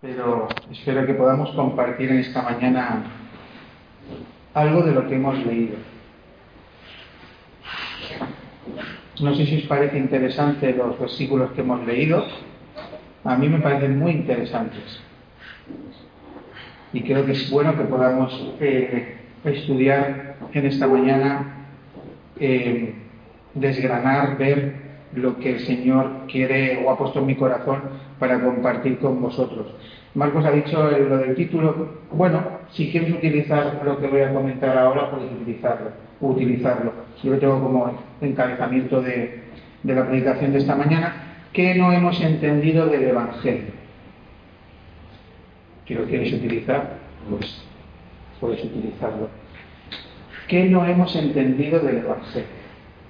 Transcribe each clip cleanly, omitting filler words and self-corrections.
pero espero que podamos compartir en esta mañana algo de lo que hemos leído. No sé si os parece interesante los versículos que hemos leído. A mí me parecen muy interesantes. Y creo que es bueno que podamos estudiar en esta mañana, desgranar, ver lo que el Señor quiere o ha puesto en mi corazón para compartir con vosotros. Marcos ha dicho lo del título. Bueno, si quieres utilizar lo que voy a comentar ahora, puedes utilizarlo. Yo lo tengo como encabezamiento de la predicación de esta mañana. ¿Qué no hemos entendido del Evangelio? Si lo quieres utilizar, pues puedes utilizarlo. ¿Qué no hemos entendido del Evangelio?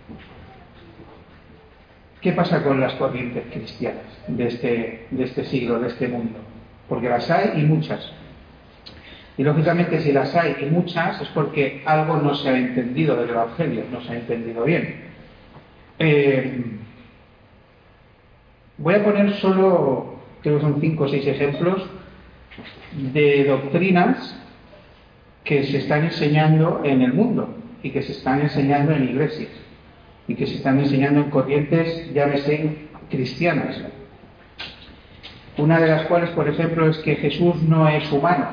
¿Qué pasa con las corrientes cristianas de este siglo, de este mundo? Porque las hay y muchas. Y lógicamente si las hay y muchas es porque algo no se ha entendido del Evangelio, no se ha entendido bien. Voy a poner solo, creo que son 5 o 6 ejemplos de doctrinas que se están enseñando en el mundo y que se están enseñando en iglesias y que se están enseñando en corrientes, llámese, cristianas. Una de las cuales, por ejemplo, es que Jesús no es humano.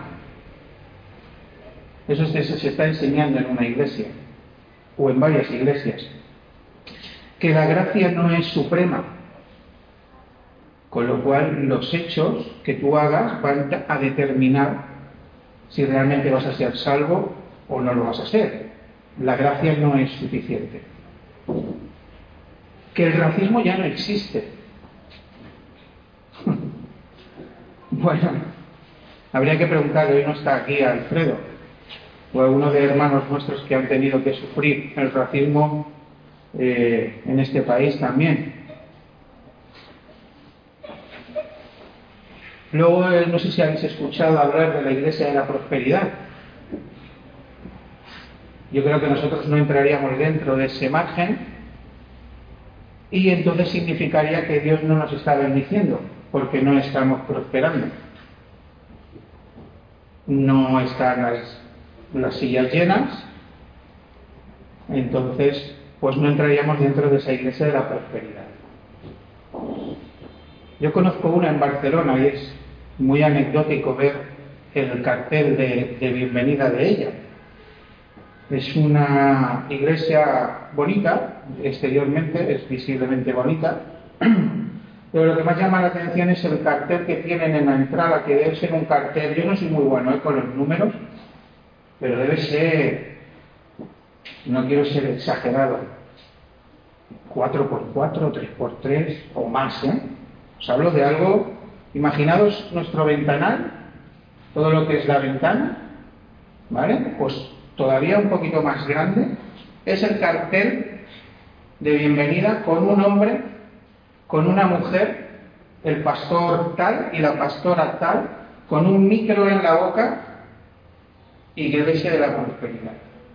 Eso se está enseñando en una iglesia o en varias iglesias. Que la gracia no es suprema, con lo cual los hechos que tú hagas van a determinar si realmente vas a ser salvo o no lo vas a ser. La gracia no es suficiente. Que el racismo ya no existe. Bueno, habría que preguntarle, hoy no está aquí Alfredo, o alguno de hermanos nuestros que han tenido que sufrir el racismo en este país también. Luego, no sé si habéis escuchado hablar de la Iglesia de la Prosperidad. Yo creo que nosotros no entraríamos dentro de ese margen y entonces significaría que Dios no nos está bendiciendo porque no estamos prosperando. No están las sillas llenas, entonces pues no entraríamos dentro de esa Iglesia de la Prosperidad. Yo conozco una en Barcelona y es muy anecdótico ver el cartel de bienvenida de ella. Es una iglesia bonita, exteriormente es visiblemente bonita, pero lo que más llama la atención es el cartel que tienen en la entrada, que debe ser un cartel, yo no soy muy bueno con los números, pero debe ser, no quiero ser exagerado, 4x4, 3x3 o más, Os hablo de algo, imaginaos nuestro ventanal, todo lo que es la ventana, ¿vale? Pues todavía un poquito más grande, es el cartel de bienvenida con un hombre, con una mujer, el pastor tal y la pastora tal, con un micro en la boca, Iglesia de la Prosperidad.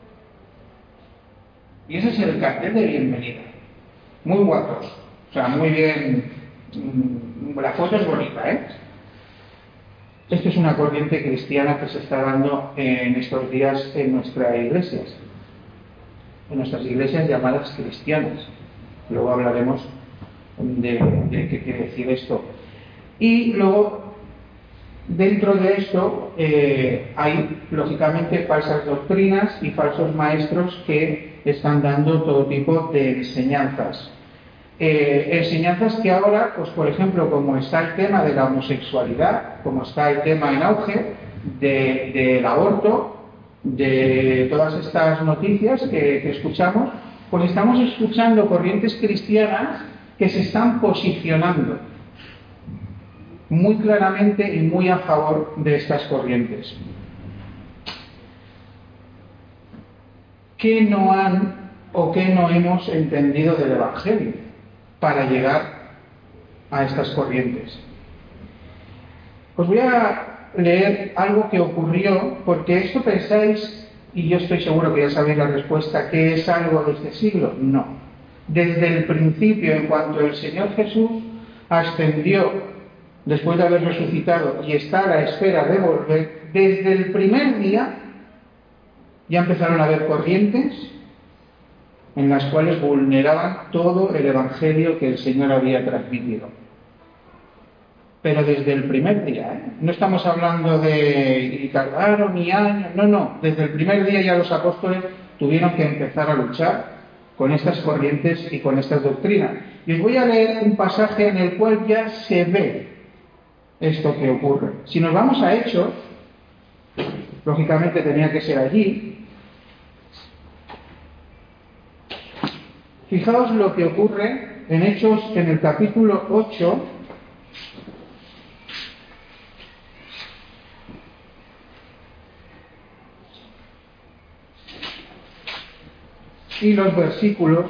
Y ese es el cartel de bienvenida. Muy guapos, o sea, muy bien, la foto es bonita, Esto es una corriente cristiana que se está dando en estos días en nuestras iglesias, llamadas cristianas. Luego hablaremos de qué quiere decir esto. Y luego, dentro de esto, hay lógicamente falsas doctrinas y falsos maestros que están dando todo tipo de enseñanzas. Enseñanzas que ahora, pues por ejemplo, como está el tema de la homosexualidad, como está el tema en auge del aborto, de todas estas noticias que escuchamos, pues estamos escuchando corrientes cristianas que se están posicionando muy claramente y muy a favor de estas corrientes. ¿Qué no han o qué no hemos entendido del Evangelio para llegar a estas corrientes? Os voy a leer algo que ocurrió, porque esto pensáis, y yo estoy seguro que ya sabéis la respuesta, ¿qué es algo de este siglo? No. Desde el principio, en cuanto el Señor Jesús ascendió después de haber resucitado y está a la espera de volver, desde el primer día ya empezaron a haber corrientes en las cuales vulneraban todo el evangelio que el Señor había transmitido. Pero desde el primer día, no estamos hablando de y tardaron ni años, no, desde el primer día ya los apóstoles tuvieron que empezar a luchar con estas corrientes y con estas doctrinas. Y os voy a leer un pasaje en el cual ya se ve esto que ocurre. Si nos vamos a Hechos, lógicamente tenía que ser allí. Fijaos lo que ocurre en Hechos, en el capítulo 8, y los versículos,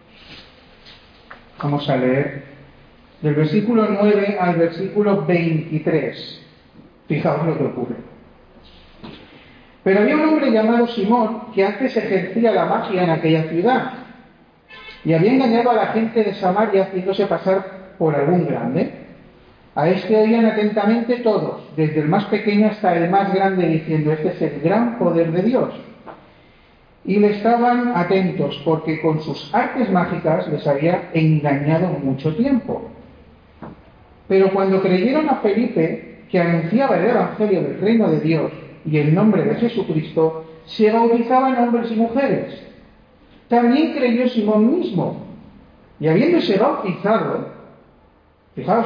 vamos a leer, del versículo 9 al versículo 23. Fijaos lo que ocurre. Pero había un hombre llamado Simón que antes ejercía la magia en aquella ciudad y había engañado a la gente de Samaria haciéndose pasar por algún grande. A este oían atentamente todos, desde el más pequeño hasta el más grande, diciendo: este es el gran poder de Dios. Y le estaban atentos porque con sus artes mágicas les había engañado mucho tiempo. Pero cuando creyeron a Felipe, que anunciaba el evangelio del reino de Dios y el nombre de Jesucristo, se bautizaban hombres y mujeres. También creyó Simón mismo, y habiéndose bautizado, fijaos,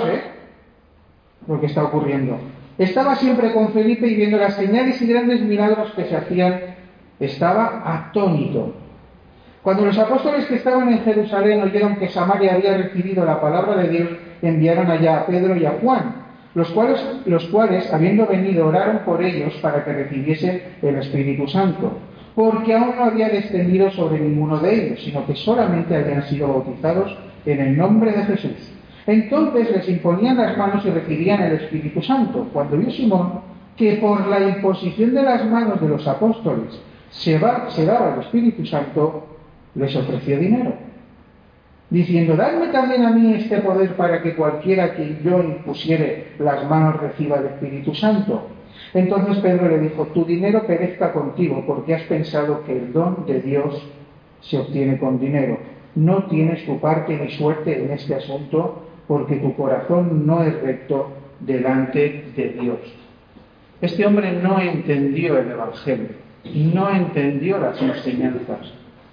lo que está ocurriendo, estaba siempre con Felipe y viendo las señales y grandes milagros que se hacían, estaba atónito. Cuando los apóstoles que estaban en Jerusalén oyeron que Samaria había recibido la palabra de Dios, enviaron allá a Pedro y a Juan, los cuales, habiendo venido, oraron por ellos para que recibiesen el Espíritu Santo, porque aún no había descendido sobre ninguno de ellos, sino que solamente habían sido bautizados en el nombre de Jesús. Entonces les imponían las manos y recibían el Espíritu Santo. Cuando vio Simón que por la imposición de las manos de los apóstoles se daba el Espíritu Santo, les ofreció dinero, diciendo: dadme también a mí este poder para que cualquiera que yo impusiere las manos reciba el Espíritu Santo. Entonces Pedro le dijo: tu dinero perezca contigo, porque has pensado que el don de Dios se obtiene con dinero. No tienes tu parte ni suerte en este asunto, porque tu corazón no es recto delante de Dios. Este hombre no entendió el Evangelio, no entendió las enseñanzas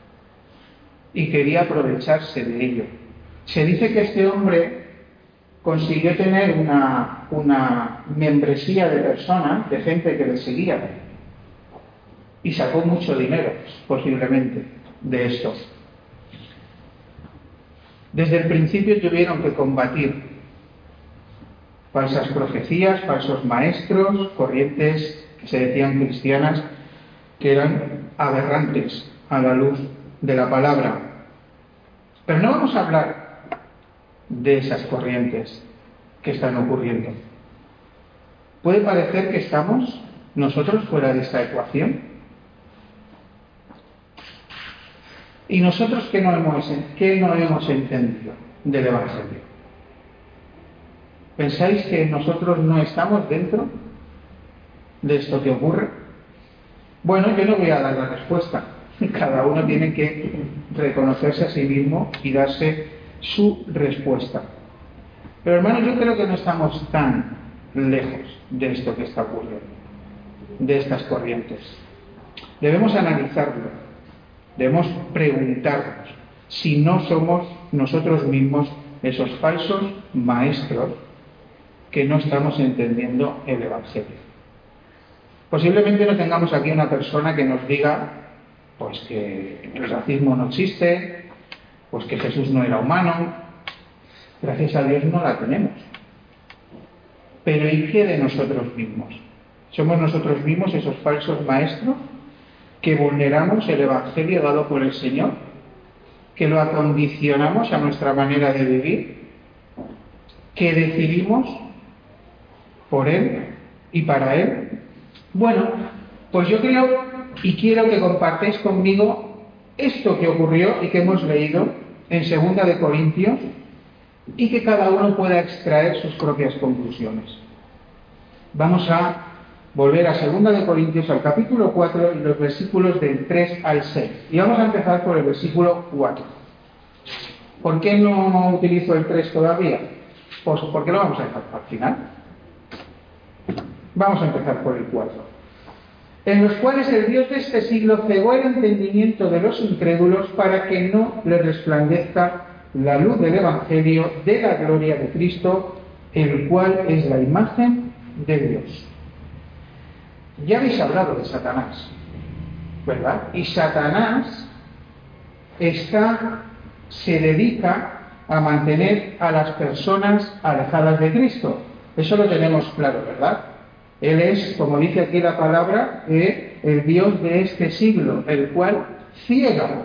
y quería aprovecharse de ello. Se dice que este hombre consiguió tener una membresía de personas, de gente que le seguía, y sacó mucho dinero, posiblemente, de esto. Desde el principio tuvieron que combatir falsas profecías, falsos maestros, corrientes que se decían cristianas, que eran aberrantes a la luz de la palabra. Pero no vamos a hablar de esas corrientes que están ocurriendo. Puede parecer que estamos nosotros fuera de esta ecuación. ¿Y nosotros qué no hemos entendido del Evangelio? ¿Pensáis que nosotros no estamos dentro de esto que ocurre? Bueno, yo no voy a dar la respuesta. Cada uno tiene que reconocerse a sí mismo y darse su respuesta. Pero hermanos, yo creo que no estamos tan lejos de esto que está ocurriendo, de estas corrientes. Debemos analizarlo, debemos preguntarnos si no somos nosotros mismos esos falsos maestros que no estamos entendiendo el Evangelio. Posiblemente no tengamos aquí una persona que nos diga pues que el racismo no existe, pues que Jesús no era humano. Gracias a Dios no la tenemos. Pero ¿y qué de nosotros mismos? ¿Somos nosotros mismos esos falsos maestros que vulneramos el Evangelio dado por el Señor? ¿Que lo acondicionamos a nuestra manera de vivir? ¿Que decidimos por Él y para Él? Bueno, pues yo creo y quiero que compartáis conmigo esto que ocurrió y que hemos leído en 2 de Corintios, y que cada uno pueda extraer sus propias conclusiones. Vamos a volver a 2 de Corintios, al capítulo 4, y los versículos del 3 al 6. Y vamos a empezar por el versículo 4. ¿Por qué no utilizo el 3 todavía? Pues porque lo vamos a dejar al final. Vamos a empezar por el 4. En los cuales el Dios de este siglo cegó el entendimiento de los incrédulos para que no les resplandezca la luz del Evangelio de la gloria de Cristo, el cual es la imagen de Dios. Ya habéis hablado de Satanás, ¿verdad? Y Satanás se dedica a mantener a las personas alejadas de Cristo. Eso lo tenemos claro, ¿verdad? Él es, como dice aquí la palabra, el Dios de este siglo, el cual ciega.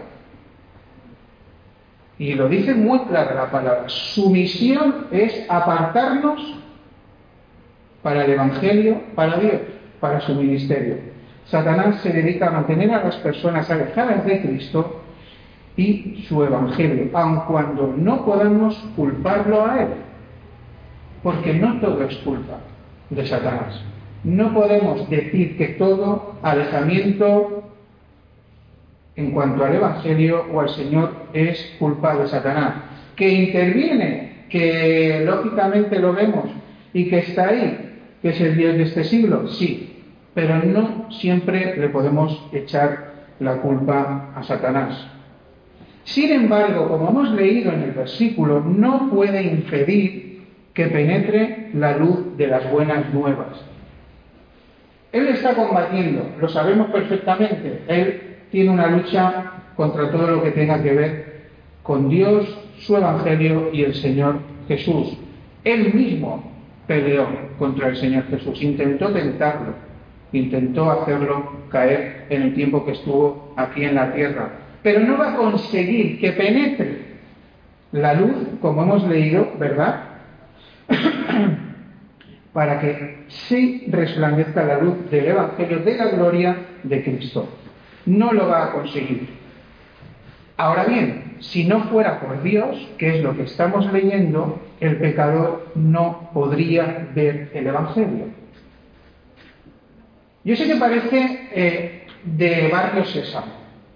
Y lo dice muy clara la palabra. Su misión es apartarnos para el Evangelio, para Dios, para su ministerio. Satanás se dedica a mantener a las personas alejadas de Cristo y su Evangelio, aun cuando no podamos culparlo a él, porque no todo es culpa de Satanás. No podemos decir que todo alejamiento en cuanto al Evangelio o al Señor es culpa de Satanás. Que interviene, que lógicamente lo vemos y que está ahí, que es el Dios de este siglo, sí, pero no siempre le podemos echar la culpa a Satanás. Sin embargo, como hemos leído en el versículo, no puede impedir que penetre la luz de las buenas nuevas. Él está combatiendo, lo sabemos perfectamente. Él tiene una lucha contra todo lo que tenga que ver con Dios, su Evangelio y el Señor Jesús. Él mismo peleó contra el Señor Jesús, intentó tentarlo, intentó hacerlo caer en el tiempo que estuvo aquí en la tierra. Pero no va a conseguir que penetre la luz, como hemos leído, ¿verdad? Para que sí resplandezca la luz del Evangelio de la gloria de Cristo. No lo va a conseguir. Ahora bien, si no fuera por Dios, que es lo que estamos leyendo, el pecador no podría ver el Evangelio. Yo sé que parece de barrio Sésamo.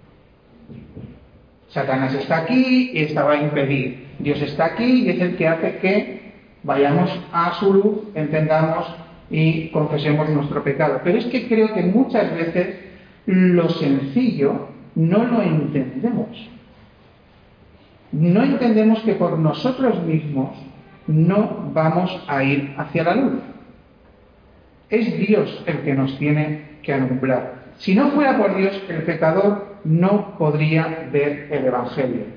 Satanás está aquí y esta va a impedir. Dios está aquí y es el que hace que vayamos a su luz, entendamos y confesemos nuestro pecado. Pero es que creo que muchas veces lo sencillo no lo entendemos. No entendemos que por nosotros mismos no vamos a ir hacia la luz. Es Dios el que nos tiene que alumbrar. Si no fuera por Dios, el pecador no podría ver el Evangelio.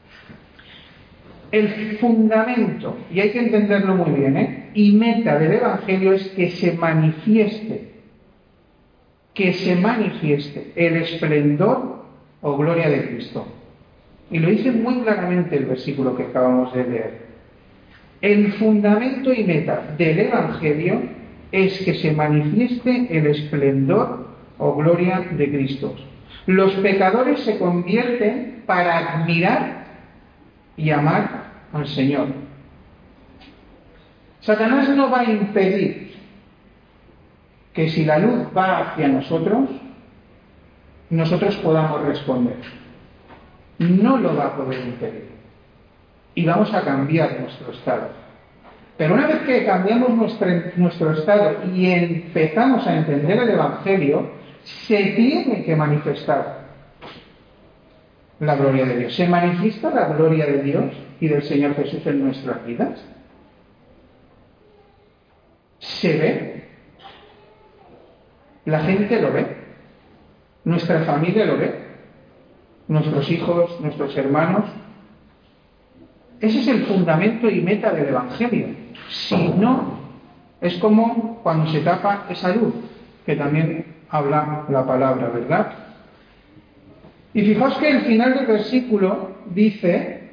El fundamento, y hay que entenderlo muy bien, y meta del Evangelio es que se manifieste el esplendor o gloria de Cristo. Y lo dice muy claramente el versículo que acabamos de leer. El fundamento y meta del Evangelio es que se manifieste el esplendor o gloria de Cristo. Los pecadores se convierten para admirar y amar al Señor. Satanás no va a impedir que si la luz va hacia nosotros podamos responder. No lo va a poder impedir. Y vamos a cambiar nuestro estado. Pero una vez que cambiamos nuestro estado y empezamos a entender el Evangelio, se tiene que manifestar la gloria de Dios. ¿Se manifiesta la gloria de Dios y del Señor Jesús en nuestras vidas? ¿Se ve? ¿La gente lo ve? ¿Nuestra familia lo ve? ¿Nuestros hijos, nuestros hermanos? Ese es el fundamento y meta del Evangelio. Si no, es como cuando se tapa esa luz, que también habla la palabra, ¿verdad? Y fijaos que el final del versículo dice,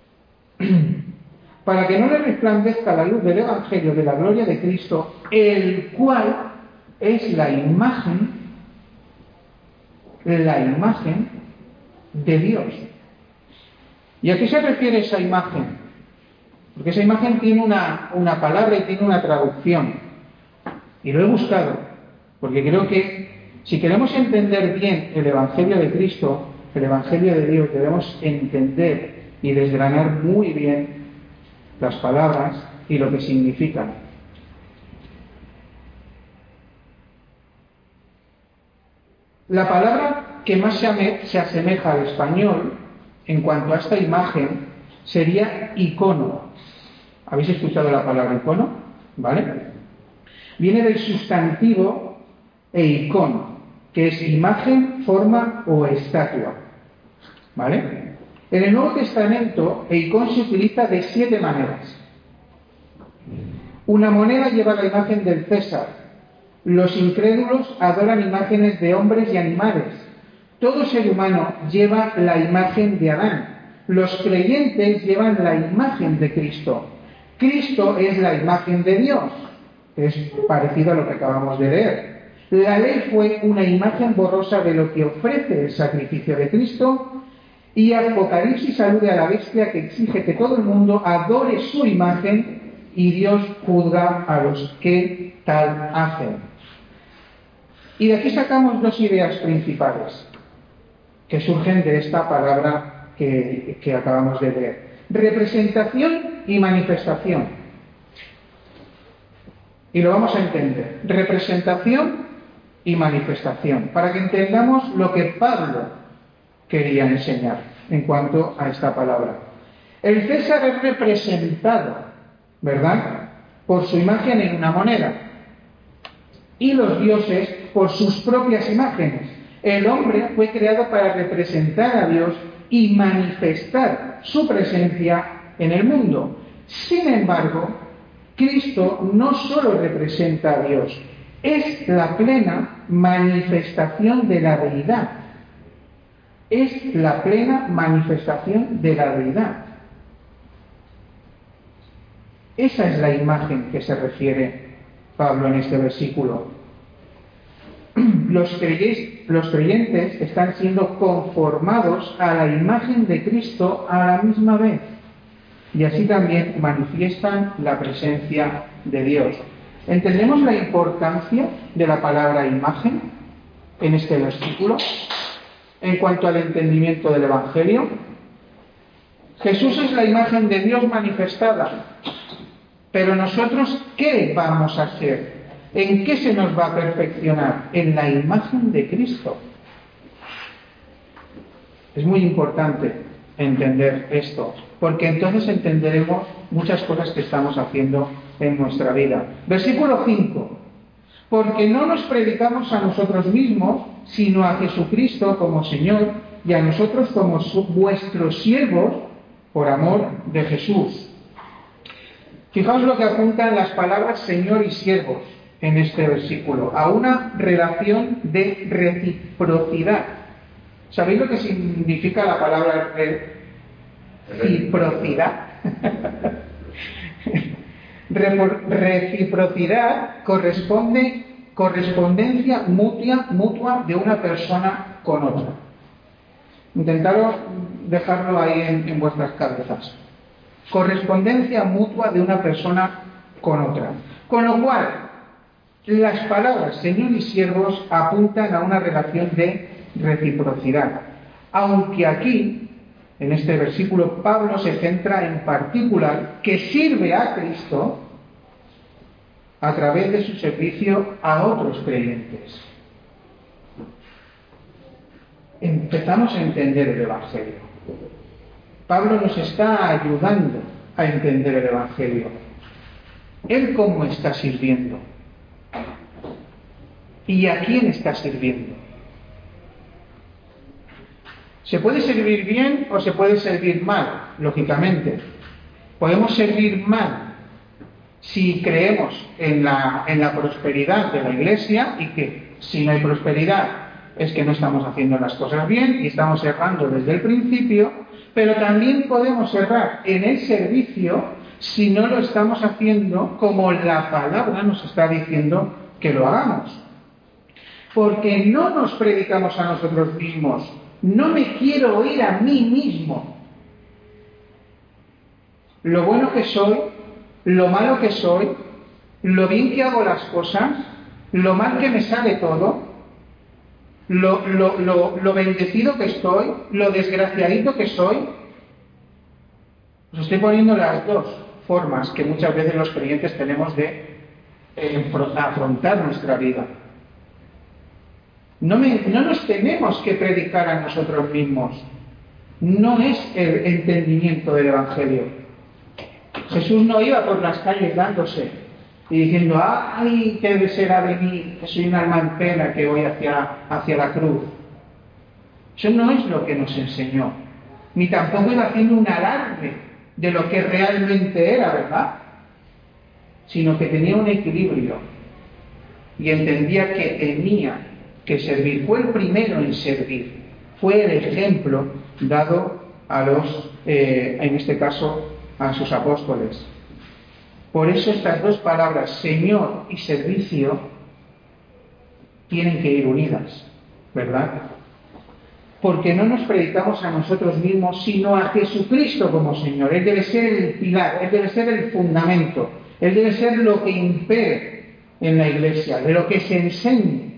para que no le resplandezca la luz del Evangelio de la gloria de Cristo, el cual es la imagen de Dios. ¿Y a qué se refiere esa imagen? Porque esa imagen tiene una palabra y tiene una traducción. Y lo he buscado, porque creo que si queremos entender bien el Evangelio de Cristo, el Evangelio de Dios, debemos entender y desgranar muy bien las palabras y lo que significan. La palabra que más se asemeja al español en cuanto a esta imagen sería icono. ¿Habéis escuchado la palabra icono? ¿Vale? Viene del sustantivo eikon, que es imagen, forma o estatua. ¿Vale? En el Nuevo Testamento, eikon se utiliza de 7 maneras. Una moneda lleva la imagen del César. Los incrédulos adoran imágenes de hombres y animales. Todo ser humano lleva la imagen de Adán. Los creyentes llevan la imagen de Cristo. Cristo es la imagen de Dios. Es parecido a lo que acabamos de leer. La ley fue una imagen borrosa de lo que ofrece el sacrificio de Cristo, y Apocalipsis alude a la bestia que exige que todo el mundo adore su imagen, y Dios juzga a los que tal hacen. Y de aquí sacamos 2 ideas principales que surgen de esta palabra que acabamos de leer: representación y manifestación. Y lo vamos a entender: representación y manifestación, para que entendamos lo que Pablo quería enseñar en cuanto a esta palabra. El César es representado, ¿verdad?, por su imagen en una moneda, y los dioses por sus propias imágenes. El hombre fue creado para representar a Dios y manifestar su presencia en el mundo. Sin embargo, Cristo no solo representa a Dios, es la plena manifestación de la deidad. Es la plena manifestación de la deidad. Esa es la imagen que se refiere Pablo en este versículo. Los creyentes están siendo conformados a la imagen de Cristo a la misma vez, y así también manifiestan la presencia de Dios. ¿Entendemos la importancia de la palabra imagen en este versículo en cuanto al entendimiento del Evangelio? Jesús es la imagen de Dios manifestada, pero nosotros, ¿qué vamos a hacer? ¿En qué se nos va a perfeccionar? En la imagen de Cristo. Es muy importante entender esto, porque entonces entenderemos muchas cosas que estamos haciendo en nuestra vida. Versículo 5. Porque no nos predicamos a nosotros mismos, sino a Jesucristo como Señor, y a nosotros como vuestros siervos, por amor de Jesús. Fijaos lo que apuntan las palabras Señor y siervos en este versículo, a una relación de reciprocidad. ¿Sabéis lo que significa la palabra reciprocidad? Reciprocidad correspondencia mutua de una persona con otra. Intentaros dejarlo ahí en vuestras cabezas. Correspondencia mutua de una persona con otra. Con lo cual, las palabras Señor y siervos apuntan a una relación de reciprocidad. Aunque aquí, en este versículo, Pablo se centra en particular que sirve a Cristo a través de su servicio a otros creyentes. Empezamos a entender el Evangelio. Pablo nos está ayudando a entender el Evangelio. ¿Él cómo está sirviendo? ¿Y a quién está sirviendo? ¿Se puede servir bien o se puede servir mal? Lógicamente. Podemos servir mal si creemos en la prosperidad de la Iglesia, y que si no hay prosperidad es que no estamos haciendo las cosas bien y estamos errando desde el principio. Pero también podemos errar en el servicio si no lo estamos haciendo como la palabra nos está diciendo que lo hagamos. Porque no nos predicamos a nosotros mismos. No me quiero oír a mí mismo. lo bueno que soy, lo malo que soy, lo bien que hago las cosas, lo mal que me sale todo, lo bendecido que estoy, lo desgraciadito que soy. Os estoy poniendo las dos formas que muchas veces los creyentes tenemos de afrontar nuestra vida. No nos tenemos que predicar a nosotros mismos. No es el entendimiento del Evangelio. Jesús no iba por las calles dándose y diciendo, ¡ay, qué será de mí, que soy un alma en pena que voy hacia la cruz! Eso no es lo que nos enseñó. Ni tampoco iba haciendo un alarde de lo que realmente era, ¿verdad? Sino que tenía un equilibrio y entendía que tenía que servir. Fue el primero en servir. Fue el ejemplo dado a en este caso, a sus apóstoles. Por eso estas dos palabras, Señor y servicio, tienen que ir unidas, ¿verdad? Porque no nos predicamos a nosotros mismos, sino a Jesucristo como Señor. Él debe ser el pilar, Él debe ser el fundamento, Él debe ser lo que impere en la iglesia, de lo que se enseñe.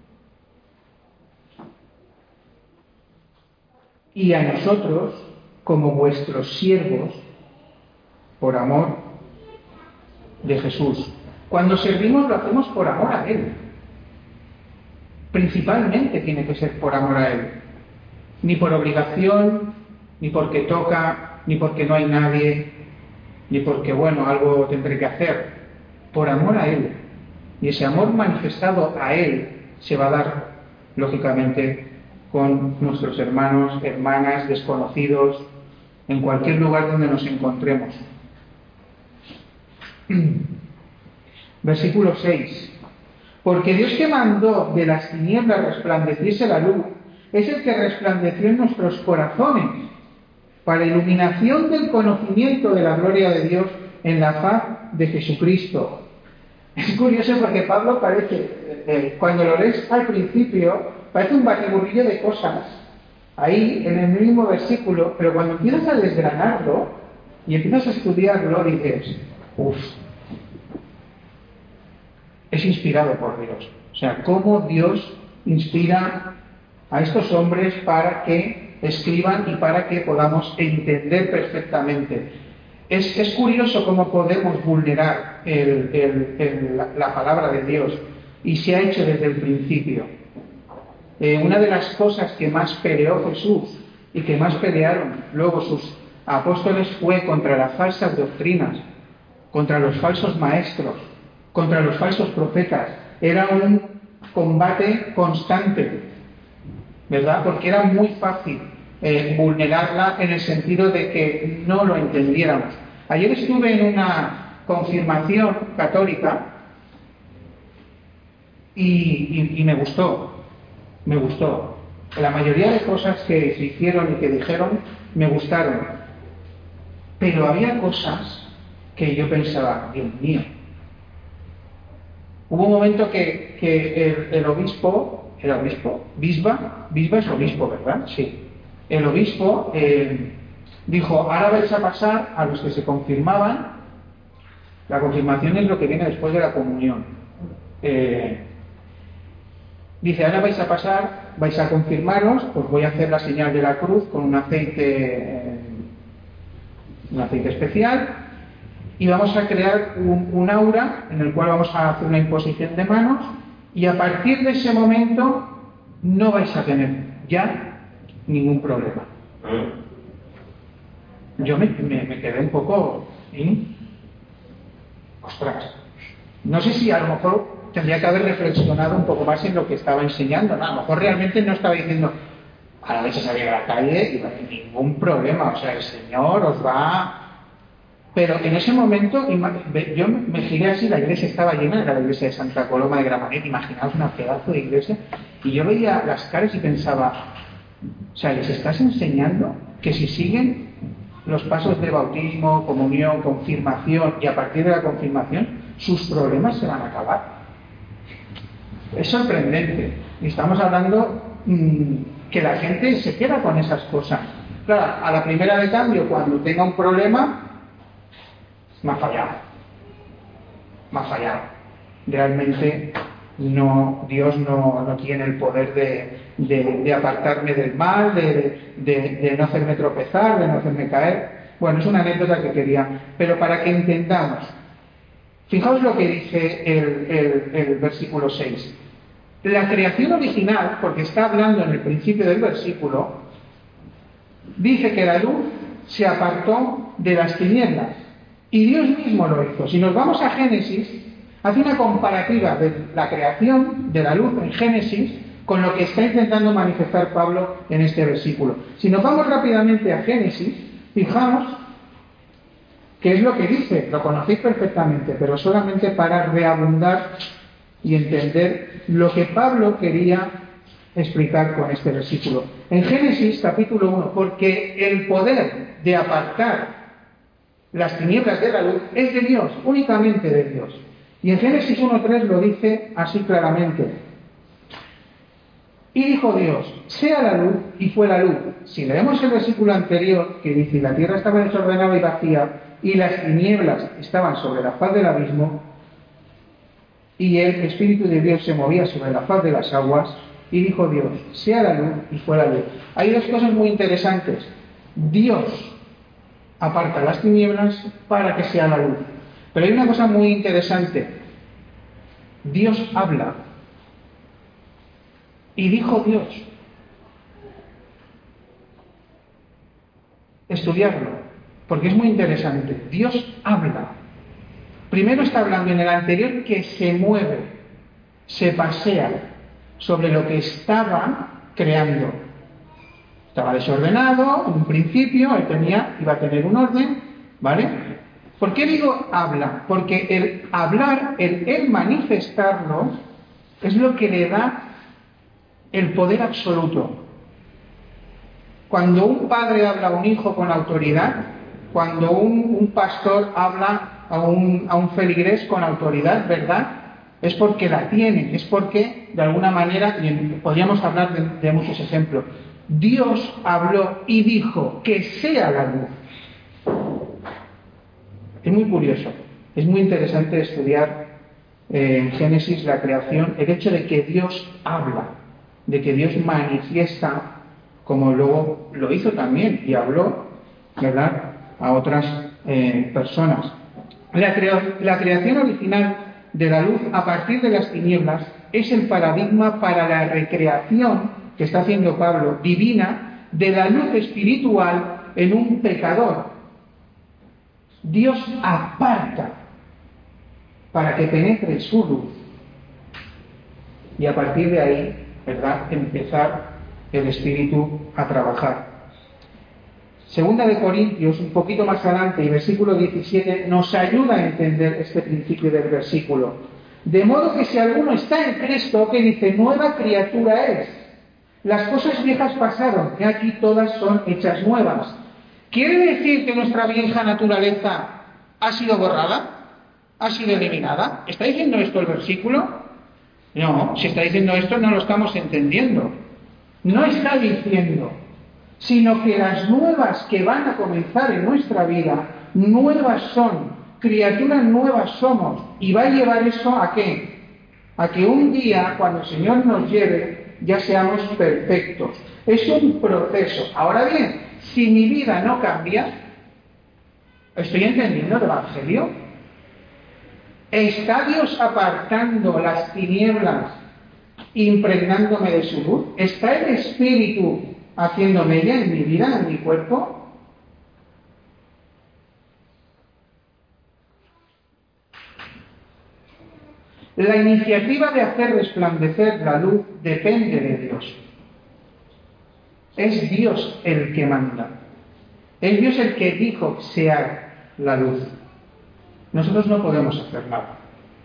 Y a nosotros, como vuestros siervos, por amor de Jesús. Cuando servimos lo hacemos por amor a Él. Principalmente tiene que ser por amor a Él. Ni por obligación, ni porque toca, ni porque no hay nadie, ni porque, bueno, algo tendré que hacer. Por amor a Él. Y ese amor manifestado a Él se va a dar, lógicamente, con nuestros hermanos, hermanas, desconocidos, en cualquier lugar donde nos encontremos. Versículo 6. Porque Dios que mandó de las tinieblas resplandeciese la luz, es el que resplandeció en nuestros corazones, para iluminación del conocimiento de la gloria de Dios en la faz de Jesucristo. Es curioso porque Pablo parece, cuando lo lees al principio, parece un batiburrillo de cosas, ahí en el mismo versículo, pero cuando empiezas a desgranarlo y empiezas a estudiarlo, dices, es inspirado por Dios. O sea, cómo Dios inspira a estos hombres para que escriban y para que podamos entender perfectamente. Es curioso cómo podemos vulnerar la palabra de Dios, y se ha hecho desde el principio. Una de las cosas que más peleó Jesús y que más pelearon luego sus apóstoles fue contra las falsas doctrinas, contra los falsos maestros, contra los falsos profetas. Era un combate constante, ¿verdad? Porque era muy fácil vulnerarla en el sentido de que no lo entendiéramos. Ayer estuve en una confirmación católica y me gustó. La mayoría de cosas que se hicieron y que dijeron me gustaron, pero había cosas que yo pensaba, Dios mío. Hubo un momento que el obispo, Bisba es obispo, ¿verdad? Sí. El obispo dijo, ahora vais a pasar a los que se confirmaban. La confirmación es lo que viene después de la comunión. Dice, ahora vais a pasar, vais a confirmaros, pues voy a hacer la señal de la cruz con un aceite especial, y vamos a crear un aura en el cual vamos a hacer una imposición de manos, y a partir de ese momento no vais a tener ya ningún problema. Yo me quedé un poco ostras, no sé si a lo mejor tendría que haber reflexionado un poco más en lo que estaba enseñando, ¿no? A lo mejor realmente no estaba diciendo ahora vais a salir a la calle y no hay ningún problema, o sea, el Señor os va. Pero en ese momento yo me giré así, la iglesia estaba llena, era la iglesia de Santa Coloma de Gramenet, imaginaos una pedazo de iglesia, y yo veía las caras y pensaba, o sea, les estás enseñando que si siguen los pasos de bautismo, comunión, confirmación, y a partir de la confirmación sus problemas se van a acabar. Es sorprendente, y estamos hablando que la gente se queda con esas cosas. Claro, a la primera de cambio, cuando tenga un problema, me ha fallado. Me ha fallado. Realmente no, Dios no tiene el poder de apartarme del mal, de no hacerme tropezar, de no hacerme caer. Bueno, es una anécdota que quería, pero para que entendamos. Fijaos lo que dice el versículo 6. La creación original, porque está hablando en el principio del versículo, dice que la luz se apartó de las tinieblas y Dios mismo lo hizo. Si nos vamos a Génesis, hace una comparativa de la creación de la luz en Génesis con lo que está intentando manifestar Pablo en este versículo. Si nos vamos rápidamente a Génesis, fijaos qué es lo que dice, lo conocéis perfectamente, pero solamente para reabundar y entender lo que Pablo quería explicar con este versículo. En Génesis capítulo 1, porque el poder de apartar las tinieblas de la luz es de Dios, únicamente de Dios. Y en Génesis 1:3 lo dice así claramente. Y dijo Dios, sea la luz, y fue la luz. Si leemos el versículo anterior, que dice, la tierra estaba desordenada y vacía, y las tinieblas estaban sobre la faz del abismo, y el Espíritu de Dios se movía sobre la faz de las aguas, y dijo Dios, sea la luz, y fue la luz. Hay dos cosas muy interesantes. Dios aparta las tinieblas para que sea la luz. Pero hay una cosa muy interesante. Dios habla. Y dijo Dios. Estudiarlo, porque es muy interesante. Dios habla. Primero está hablando en el anterior que se mueve, se pasea sobre lo que estaba creando. Estaba desordenado en un principio, iba a tener un orden, ¿vale? ¿Por qué digo habla? Porque el hablar, el manifestarlo, es lo que le da el poder absoluto. Cuando un padre habla a un hijo con autoridad, cuando un pastor habla a un feligrés con autoridad, ¿verdad? Es porque la tiene, es porque de alguna manera, y podríamos hablar de muchos ejemplos, Dios habló y dijo que sea la luz. Es muy curioso, es muy interesante estudiar en Génesis la creación, el hecho de que Dios habla, de que Dios manifiesta, como luego lo hizo también y habló, ¿verdad?, a otras personas. La creación original de la luz a partir de las tinieblas es el paradigma para la recreación que está haciendo Pablo, divina, de la luz espiritual en un pecador. Dios aparta para que penetre su luz y a partir de ahí, ¿verdad?, empezar el Espíritu a trabajar. Segunda de Corintios, un poquito más adelante, y versículo 17, nos ayuda a entender este principio del versículo. De modo que si alguno está en Cristo, que dice, nueva criatura es. Las cosas viejas pasaron, y aquí todas son hechas nuevas. ¿Quiere decir que nuestra vieja naturaleza ha sido borrada? ¿Ha sido eliminada? ¿Está diciendo esto el versículo? No, si está diciendo esto no lo estamos entendiendo. No está diciendo, sino que las nuevas que van a comenzar en nuestra vida, nuevas son, criaturas nuevas somos. ¿Y va a llevar eso a qué? A que un día, cuando el Señor nos lleve, ya seamos perfectos. Es un proceso. Ahora bien, si mi vida no cambia, ¿estoy entendiendo el Evangelio? ¿Está Dios apartando las tinieblas, impregnándome de su luz? ¿Está el Espíritu haciéndome ella en mi vida, en mi cuerpo? La iniciativa de hacer resplandecer la luz depende de Dios. Es Dios el que manda. Es Dios el que dijo sea la luz. Nosotros no podemos hacer nada.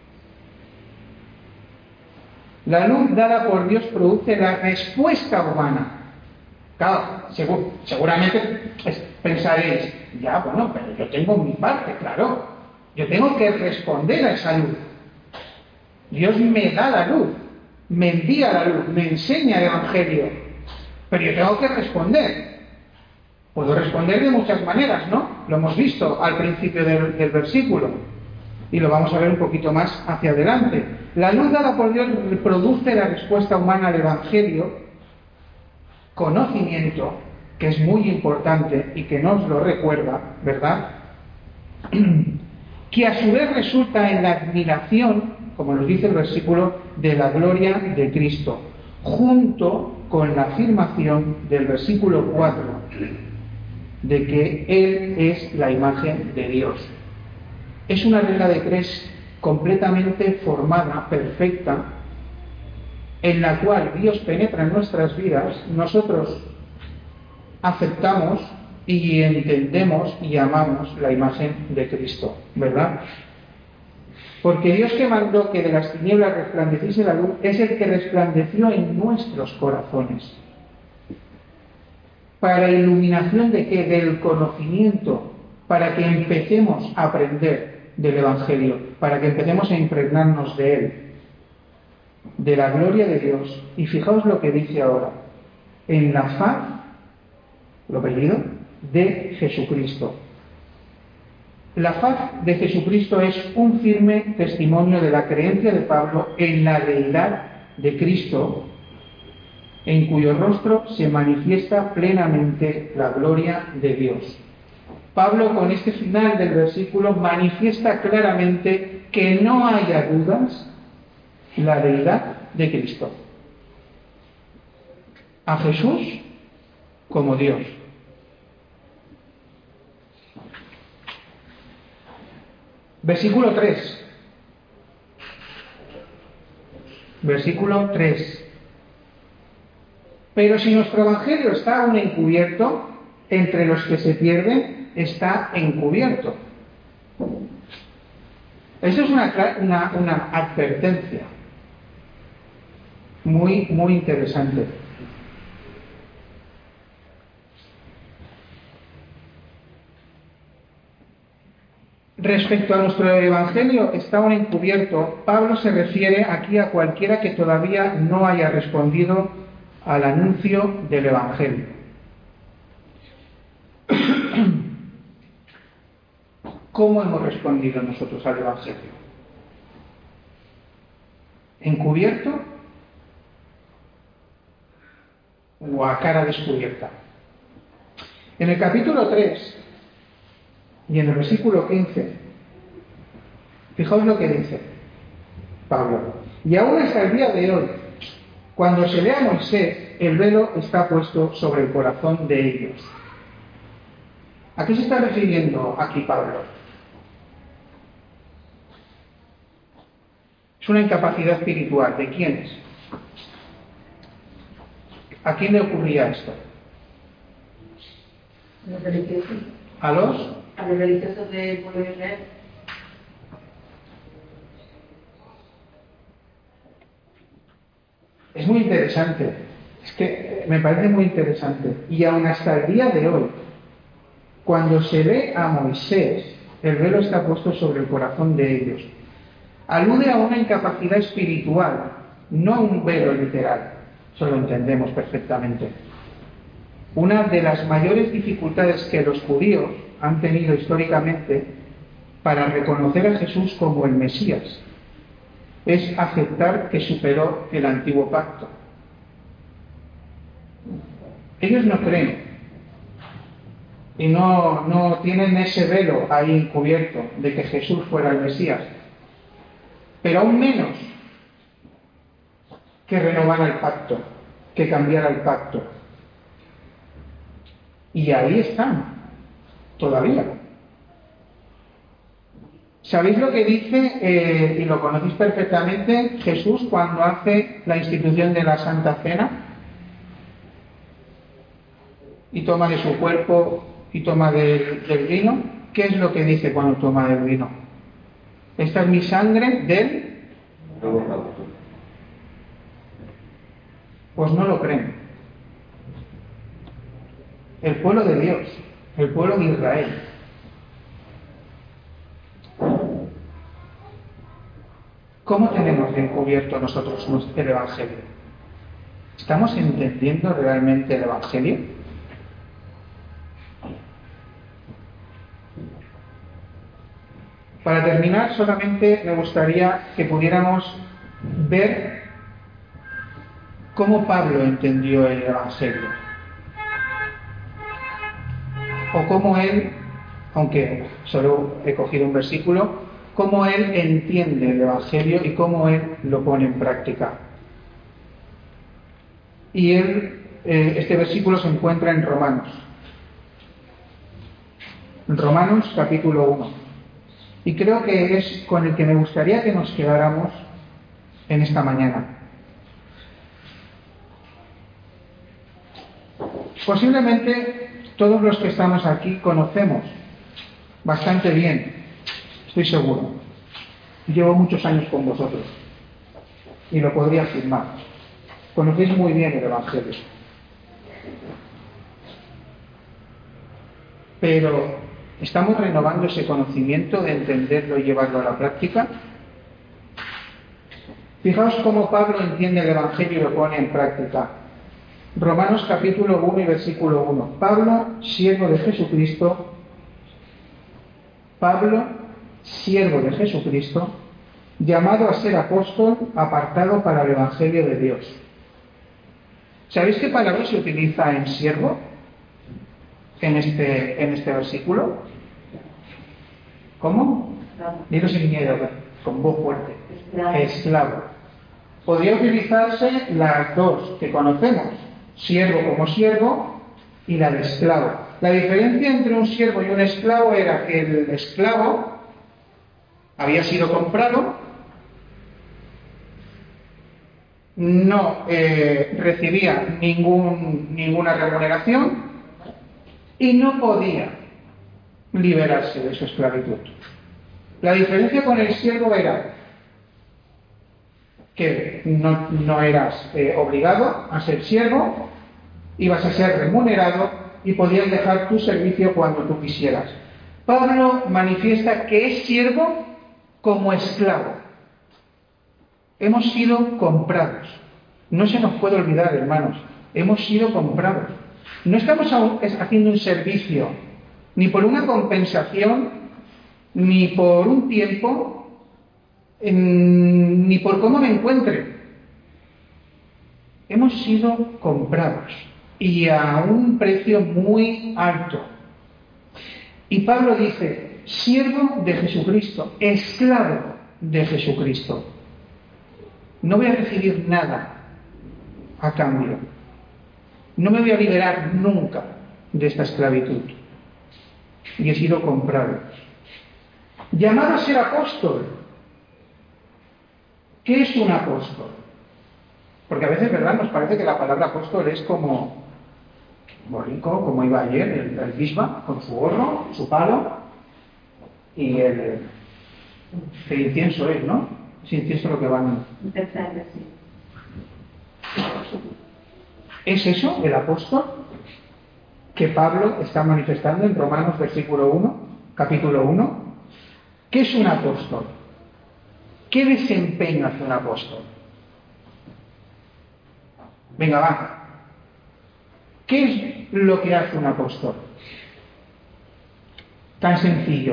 La luz dada por Dios produce la respuesta humana. Claro, seguramente pensaréis, ya, bueno, pero yo tengo mi parte, claro. Yo tengo que responder a esa luz. Dios me da la luz, me envía la luz, me enseña el Evangelio. Pero yo tengo que responder. Puedo responder de muchas maneras, ¿no? Lo hemos visto al principio del versículo y lo vamos a ver un poquito más hacia adelante. La luz dada por Dios produce la respuesta humana al Evangelio, conocimiento, que es muy importante y que nos lo recuerda, ¿verdad? Que a su vez resulta en la admiración, como nos dice el versículo, de la gloria de Cristo, junto con la afirmación del versículo 4 de que Él es la imagen de Dios. Es una regla de tres completamente formada, perfecta, en la cual Dios penetra en nuestras vidas, nosotros aceptamos y entendemos y amamos la imagen de Cristo, ¿verdad? Porque Dios que mandó que de las tinieblas resplandeciese la luz es el que resplandeció en nuestros corazones. ¿Para iluminación de qué? Del conocimiento, para que empecemos a aprender del Evangelio, para que empecemos a impregnarnos de él, de la gloria de Dios. Y fijaos lo que dice ahora, en la faz, lo apellido, de Jesucristo. La faz de Jesucristo es un firme testimonio de la creencia de Pablo en la deidad de Cristo, en cuyo rostro se manifiesta plenamente la gloria de Dios. Pablo, con este final del versículo, manifiesta claramente que no haya dudas la deidad de Cristo. A Jesús como Dios. Versículo 3. Versículo 3. Pero si nuestro evangelio está aún encubierto, entre los que se pierden está encubierto. Eso es una advertencia muy, muy interesante. Respecto a nuestro evangelio está aún encubierto, Pablo se refiere aquí a cualquiera que todavía no haya respondido al anuncio del evangelio. ¿Cómo hemos respondido nosotros al evangelio? ¿Encubierto o a cara descubierta? En el capítulo 3 y en el versículo 15, fijaos lo que dice Pablo. Y aún hasta el día de hoy, cuando se lee a Moisés, el velo está puesto sobre el corazón de ellos. ¿A qué se está refiriendo aquí Pablo? Es una incapacidad espiritual. ¿De quiénes? ¿A quién le ocurría esto? Los religiosos. ¿A los? A los religiosos del pueblo de Israel. Es muy interesante. Es que me parece muy interesante. Y aún hasta el día de hoy, cuando se ve a Moisés, el velo está puesto sobre el corazón de ellos. Alude a una incapacidad espiritual, no a un velo literal. Eso lo entendemos perfectamente. Una de las mayores dificultades que los judíos han tenido históricamente para reconocer a Jesús como el Mesías es aceptar que superó el antiguo pacto. Ellos no creen y no tienen ese velo ahí encubierto de que Jesús fuera el Mesías, pero aún menos que renovara el pacto, que cambiara el pacto. Y ahí están, todavía. ¿Sabéis lo que dice, y lo conocéis perfectamente, Jesús cuando hace la institución de la Santa Cena? Y toma de su cuerpo y toma del vino. ¿Qué es lo que dice cuando toma del vino? Esta es mi sangre del... Pues no lo creen. El pueblo de Dios, el pueblo de Israel. ¿Cómo tenemos encubierto nosotros el Evangelio? ¿Estamos entendiendo realmente el Evangelio? Para terminar, solamente me gustaría que pudiéramos ver cómo Pablo entendió el Evangelio. O cómo él, aunque solo he cogido un versículo, cómo él entiende el Evangelio y cómo él lo pone en práctica. Y este versículo se encuentra en Romanos. Romanos capítulo 1. Y creo que es con el que me gustaría que nos quedáramos en esta mañana. Posiblemente todos los que estamos aquí conocemos bastante bien, estoy seguro. Llevo muchos años con vosotros y lo podría afirmar. Conocéis muy bien el Evangelio. Pero, ¿estamos renovando ese conocimiento de entenderlo y llevarlo a la práctica? Fijaos cómo Pablo entiende el Evangelio y lo pone en práctica. Romanos capítulo 1 y versículo 1. Pablo, siervo de Jesucristo, llamado a ser apóstol, apartado para el Evangelio de Dios. ¿Sabéis qué palabra se utiliza en siervo en este versículo? ¿Cómo? Dilo sin miedo, con voz fuerte. Esclavo. Podría utilizarse las dos que conocemos, siervo como siervo y la de esclavo. La diferencia entre un siervo y un esclavo era que el esclavo había sido comprado, no recibía ninguna remuneración y no podía liberarse de su esclavitud. La diferencia con el siervo era que no eras obligado a ser siervo, ibas a ser remunerado y podías dejar tu servicio cuando tú quisieras. Pablo manifiesta que es siervo como esclavo. Hemos sido comprados. No se nos puede olvidar, hermanos, hemos sido comprados. No estamos haciendo un servicio, ni por una compensación, ni por un tiempo, ni por cómo me encuentre. Hemos sido comprados y a un precio muy alto. Y Pablo dice, siervo de Jesucristo, esclavo de Jesucristo. No voy a recibir nada a cambio. No me voy a liberar nunca de esta esclavitud. Y he sido comprado. Llamado a ser apóstol. ¿Qué es un apóstol? Porque a veces, ¿verdad?, nos parece que la palabra apóstol es como rico, como iba ayer, el bisba, con su gorro, su palo, y el incienso es, ¿no? Es incienso lo que van. ¿Es eso el apóstol que Pablo está manifestando en Romanos capítulo 1? ¿Qué es un apóstol? ¿Qué desempeño hace un apóstol? Venga, va. ¿Qué es lo que hace un apóstol? Tan sencillo.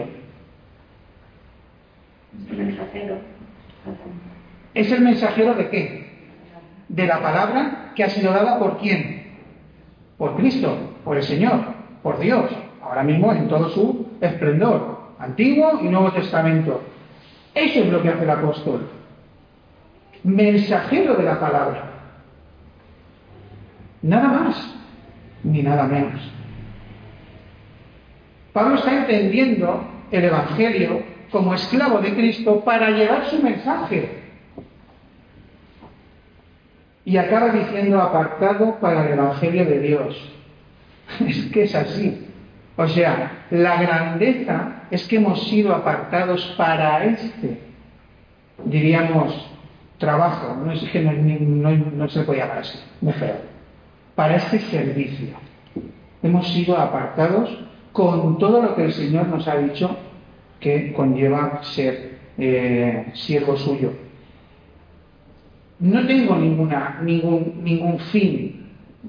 ¿Es el mensajero de qué? De la palabra que ha sido dada ¿por quién? Por Cristo, por el Señor, por Dios, ahora mismo en todo su esplendor, Antiguo y Nuevo Testamento. Eso es lo que hace el apóstol. Mensajero de la palabra. Nada más, ni nada menos. Pablo está entendiendo el Evangelio como esclavo de Cristo para llevar su mensaje. Y acaba diciendo apartado para el Evangelio de Dios. Es que es así. O sea, la grandeza es que hemos sido apartados para diríamos, trabajo. No es que no se puede llamar así, muy feo. Para este servicio. Hemos sido apartados con todo lo que el Señor nos ha dicho que conlleva ser siervo suyo. No tengo ningún fin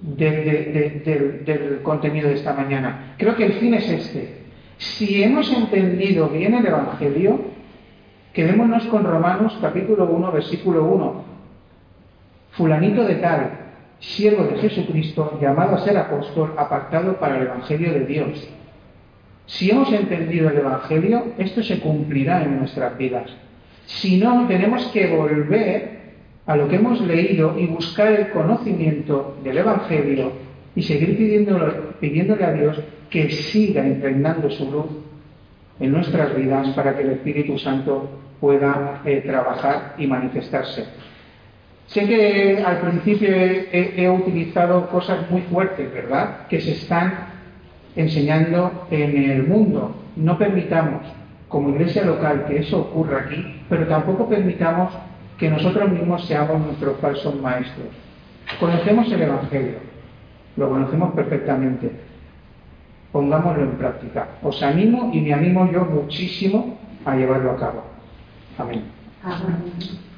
del contenido de esta mañana. Creo que el fin es este. Si hemos entendido bien el Evangelio, Quedémonos con Romanos capítulo 1, versículo 1. Fulanito de tal, siervo de Jesucristo, llamado a ser apóstol, apartado para el Evangelio de Dios. Si hemos entendido el Evangelio, esto se cumplirá en nuestras vidas. Si no, tenemos que volver a lo que hemos leído y buscar el conocimiento del Evangelio y seguir pidiéndole a Dios que siga impregnando su luz en nuestras vidas para que el Espíritu Santo pueda trabajar y manifestarse. Sé que al principio he utilizado cosas muy fuertes, ¿verdad?, que se están enseñando en el mundo. No permitamos, como iglesia local, que eso ocurra aquí, pero tampoco permitamos que nosotros mismos seamos nuestros falsos maestros. Conocemos el Evangelio, lo conocemos perfectamente. Pongámoslo en práctica. Os animo y me animo yo muchísimo a llevarlo a cabo. Amén. Amén.